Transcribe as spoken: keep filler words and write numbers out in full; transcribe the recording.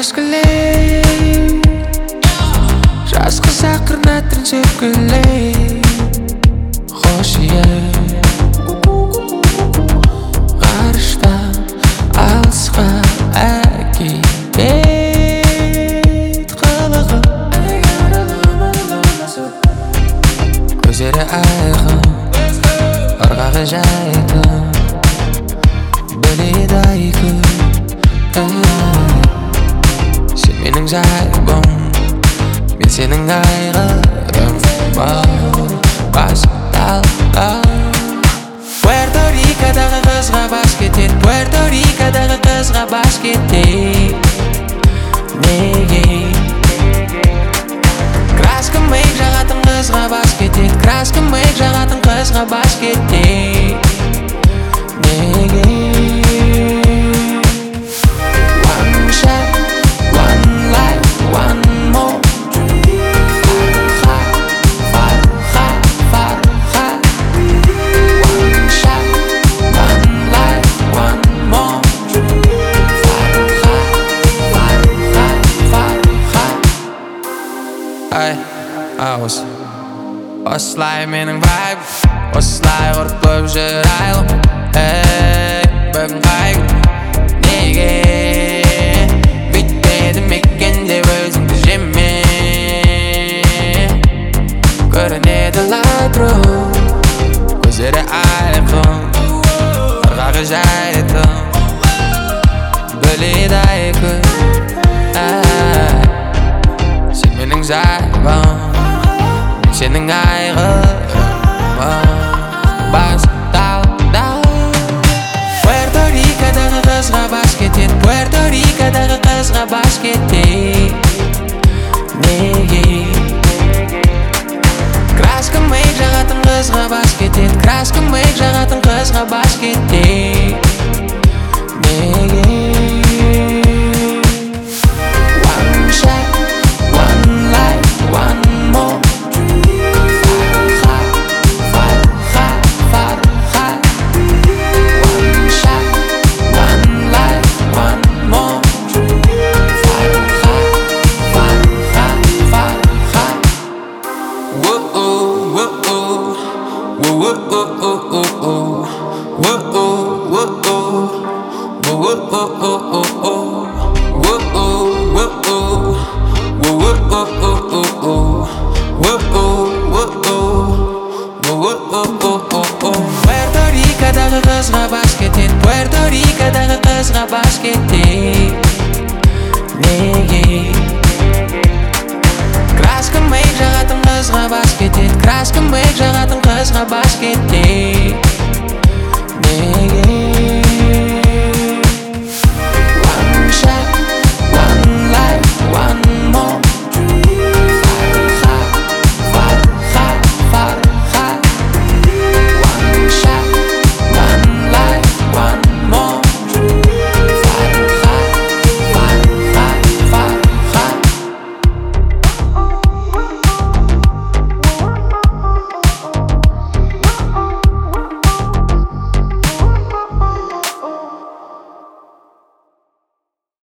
Маскалей жас қызақ қырнаттырын сөпкілей Хош ие ғарыштан алысқа әкелет қылығы көздері айқын ырғағы жайқын біледі айқын сен менің жайбым мен сенің айғырым басталға Пуэрто Рикодағы қызға бас кетеді Пуэрто Рикодағы қызға бас кетеді неге краска мейк жағатын қызға бас кетеді краска мейк жағатын қызға бас кетеді неге Ай, ауыз осылай менің вайб осылай құрып көп жүр айлым Эй, бүгін қай күн неге бүйтпедім екен деп өзіңді жеме көрінеді лайтро көздері айқын ырғағы жайқын біледі айқын менің жайбым мен сенің айғырым басталда Пуэрто Рикодағы қызға бас кетеді Пуэрто Рикодағы қызға бас кетеді неге краска мейк жағатын қызға бас кетеді краска мейк жағатын қызға бас кетеді неге Пуэрто Рикодағы қызға бас кетеді Пуэрто Рикодағы қызға бас кетеді неге краска мейк жағатын қызға бас кетеді краска мейк жағатын қызға бас кетеді